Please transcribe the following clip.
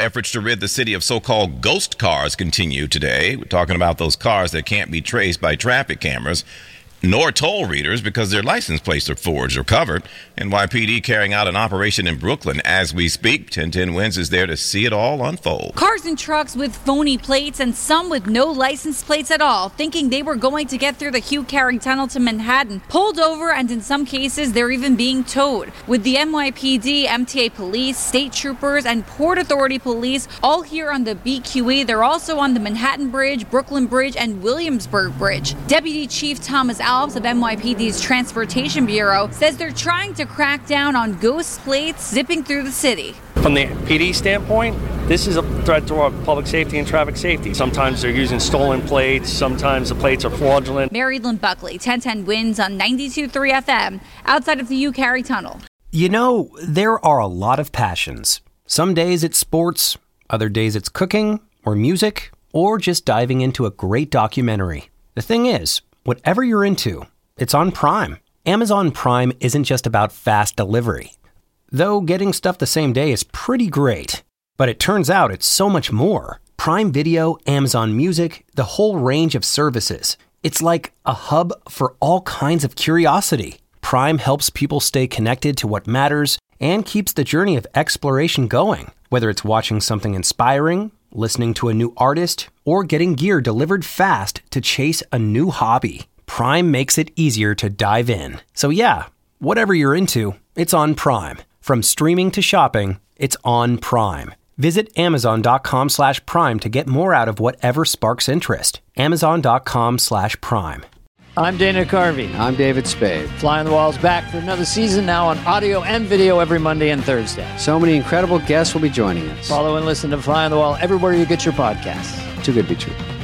efforts to rid the city of so-called ghost cars continue today. We're talking about those cars that can't be traced by traffic cameras nor toll readers because their license plates are forged or covered. NYPD carrying out an operation in Brooklyn as we speak. 1010 Wins is there to see it all unfold. Cars and trucks with phony plates and some with no license plates at all, thinking they were going to get through the Hugh Carey Tunnel to Manhattan, pulled over, and in some cases they're even being towed. With the NYPD, MTA police, state troopers, and Port Authority police all here on the BQE, they're also on the Manhattan Bridge, Brooklyn Bridge, and Williamsburg Bridge. Deputy Chief Thomas Alves of NYPD's Transportation Bureau says they're trying to crack down on ghost plates zipping through the city. From the PD standpoint, this is a threat to our public safety and traffic safety. Sometimes they're using stolen plates, sometimes the plates are fraudulent. Mary Lynn Buckley, 1010 Wins on 92.3 FM, outside of the Hugh Carey Tunnel. You know, there are a lot of passions. Some days it's sports, other days it's cooking, or music, or just diving into a great documentary. The thing is, whatever you're into, it's on Prime. Amazon Prime isn't just about fast delivery. Though getting stuff the same day is pretty great. But it turns out it's so much more. Prime Video, Amazon Music, the whole range of services. It's like a hub for all kinds of curiosity. Prime helps people stay connected to what matters and keeps the journey of exploration going. Whether it's watching something inspiring, listening to a new artist, or getting gear delivered fast to chase a new hobby, Prime makes it easier to dive in. So yeah, whatever you're into, it's on Prime. From streaming to shopping, it's on Prime. Visit Amazon.com/Prime to get more out of whatever sparks interest. Amazon.com/Prime. I'm Dana Carvey. I'm David Spade. Fly on the Wall's back for another season now on audio and video every Monday and Thursday. So many incredible guests will be joining us. Follow and listen to Fly on the Wall everywhere you get your podcasts. Too good to be true.